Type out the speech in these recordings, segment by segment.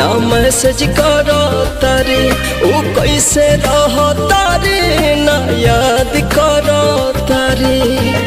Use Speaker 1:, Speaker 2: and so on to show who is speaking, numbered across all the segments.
Speaker 1: ना मैसेज करो तारे ओ कैसे रहो तारे ना याद करो तारे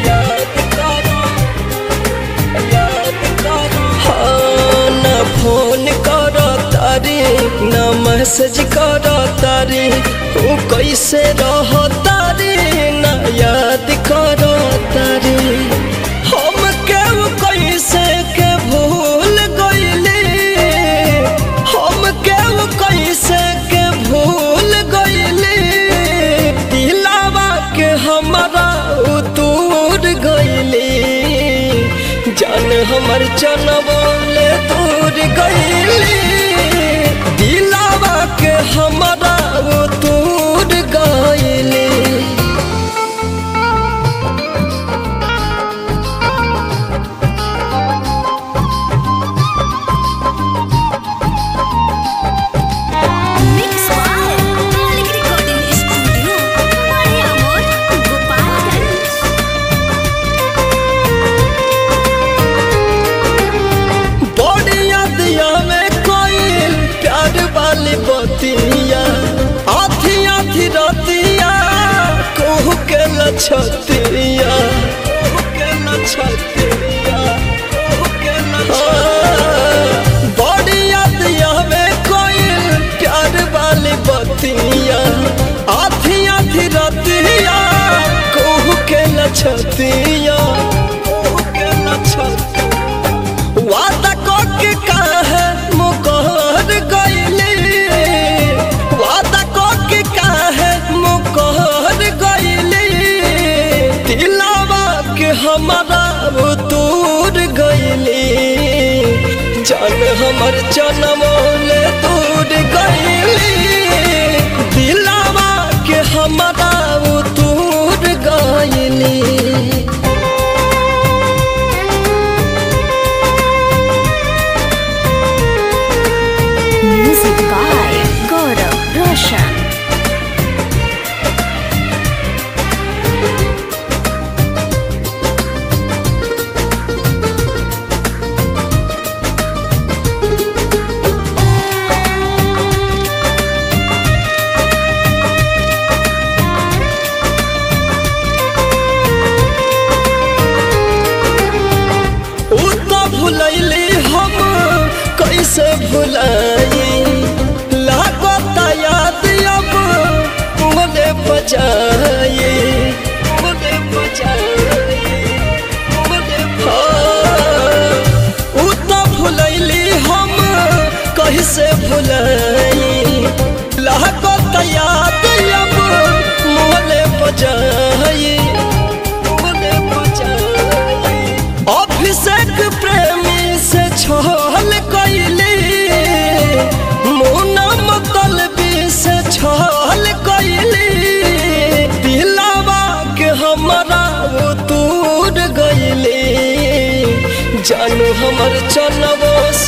Speaker 1: हाँ ना फोन करो तारे ना मैसेज करो तारे ओ कैसे रहो तारे ना याद करो तारे हम केहू कैसे के भूल गइले हम केहू कैसे के भूल गइले दिलावा के हमारा उतूर गइले जान हमर जनमले दूर गइले दिलावा के हमारा उतूर गइले आधी आधी रातिया कहू के लछतिया बड़ी याद आवे कोई प्यार वाली बतिया आधी आधी रातिया कहू के लछतिया वादा को के काहे मुकर गइले वादा को के काहे मुकर गइले दिलावा के हमारा दूर गइले जान हमर जनमले दूर गइले दिलावा के हमारा दूर गइले
Speaker 2: Music by Gaurav Roshan.
Speaker 1: भुलैली हम कैसे भुलाई लागता याद अब मुझे बजाए भुलैली हम कैसे भुलाई लागता याद अब मुझे बजाए अभिषेक प्रेमी से छल कैली मुना मतलबी से छल कैली दिलावा के हमारा दूर गइले जानू हमर चलबो